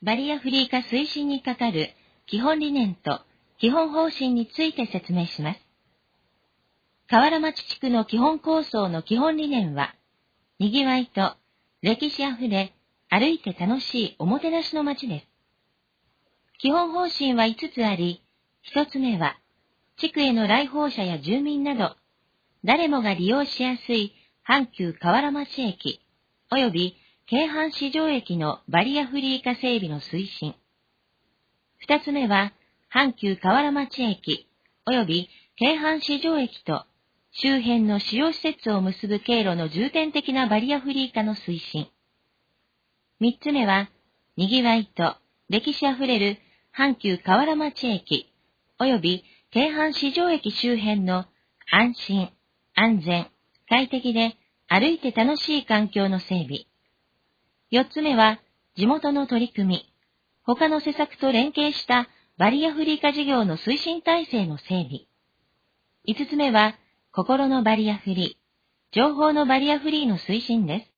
バリアフリー化推進に係る基本理念と基本方針について説明します。河原町地区の基本構想の基本理念は、にぎわいと歴史あふれ、歩いて楽しいおもてなしの町です。基本方針は5つあり、1つ目は、地区への来訪者や住民など、誰もが利用しやすい阪急河原町駅、及び京阪市場駅のバリアフリー化整備の推進。2つ目は、阪急河原町駅、及び京阪市場駅と周辺の主要施設を結ぶ経路の重点的なバリアフリー化の推進。3つ目は、にぎわいと歴史あふれる阪急河原町駅、及び京阪市場駅周辺の安心、安全、快適で歩いて楽しい環境の整備。4つ目は、地元の取り組み、他の施策と連携したバリアフリー化事業の推進体制の整備。5つ目は、心のバリアフリー、情報のバリアフリーの推進です。